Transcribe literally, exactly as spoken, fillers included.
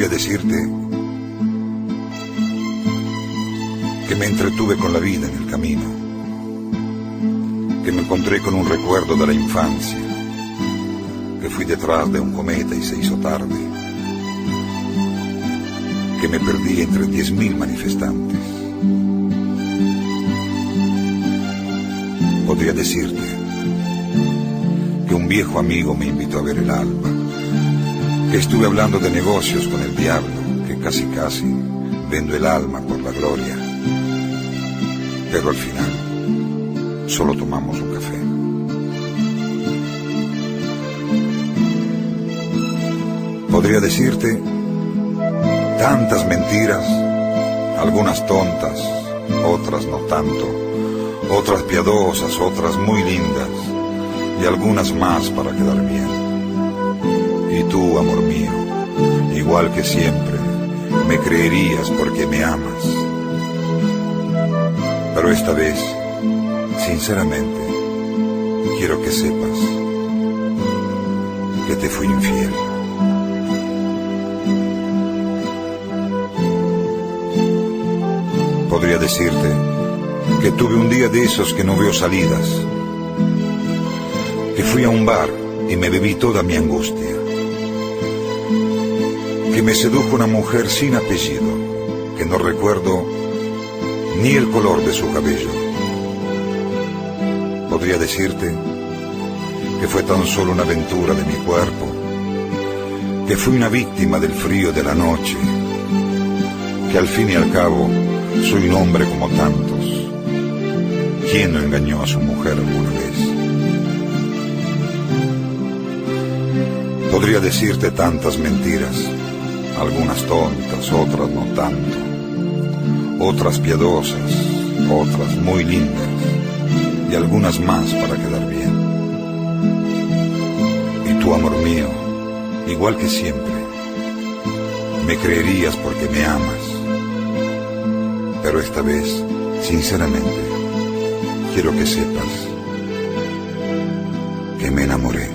Podría decirte que me entretuve con la vida en el camino, que me encontré con un recuerdo de la infancia, que fui detrás de un cometa y se hizo tarde, que me perdí entre diez mil manifestantes. Podría decirte que un viejo amigo me invitó a ver el alba, que estuve hablando de negocios con el diablo, que casi casi vendo el alma por la gloria, pero al final solo tomamos un café. Podría decirte tantas mentiras, algunas tontas, otras no tanto, otras piadosas, otras muy lindas, y algunas más para quedar bien. Y tú, amor mío, igual que siempre, me creerías porque me amas. Pero esta vez, sinceramente, quiero que sepas que te fui infiel. Podría decirte que tuve un día de esos que no veo salidas, que fui a un bar y me bebí toda mi angustia, que me sedujo una mujer sin apellido, que no recuerdo ni el color de su cabello. Podría decirte que fue tan solo una aventura de mi cuerpo, que fui una víctima del frío de la noche, que al fin y al cabo soy un hombre como tantos. ¿Quién no engañó a su mujer alguna vez? Podría decirte tantas mentiras, algunas tontas, otras no tanto, otras piadosas, otras muy lindas, y algunas más para quedar bien. Y tú, amor mío, igual que siempre, me creerías porque me amas, pero esta vez, sinceramente, quiero que sepas que me enamoré.